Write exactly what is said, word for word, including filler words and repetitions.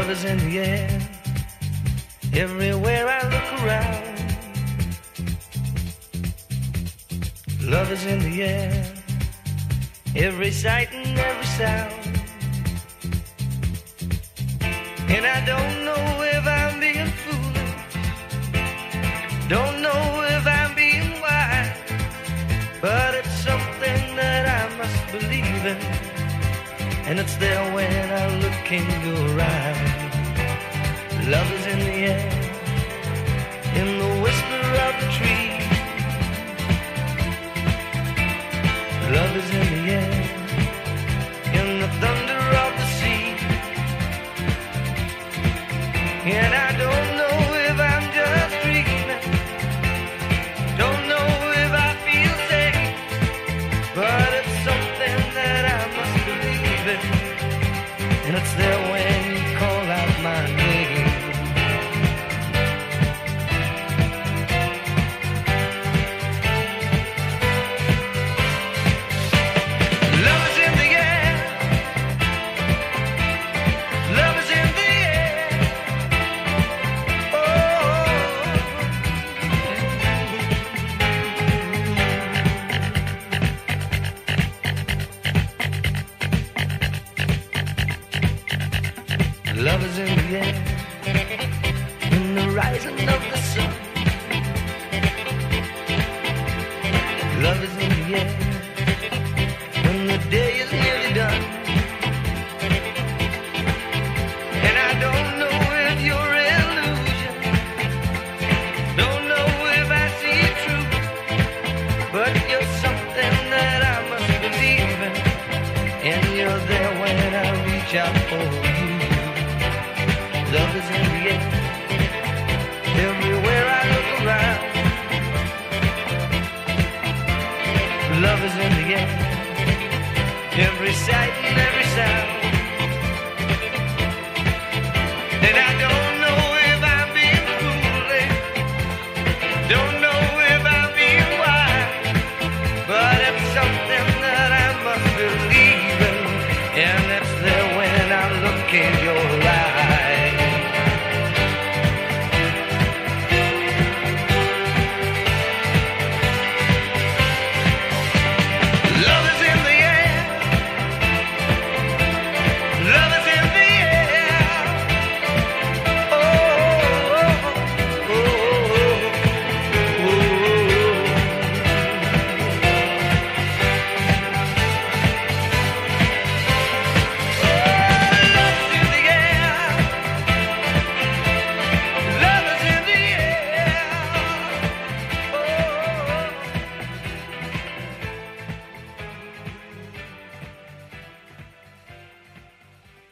Love is in the air, everywhere I look around. Love is in the air, every sight and every sound. And I don't know if I'm being foolish, don't know if I'm being wise, but it's something that I must believe in, and it's there when I look in your eyes. Love is in the air, in the whisper of the tree. Love is in the air, in the thunder of the sea. And I don't know if I'm just dreaming, don't know if I feel safe, but it's something that I must believe in, and it's there when you call out my name. Love is in the air, in the rising of the sun. Love is in the air, when the day is nearly done. And I don't know if you're illusion, don't know if I see it true, but you're something that I must believe in, and you're there when I reach out for you. Love is in the air, everywhere I look around. Love is in the air, every sight and every sound.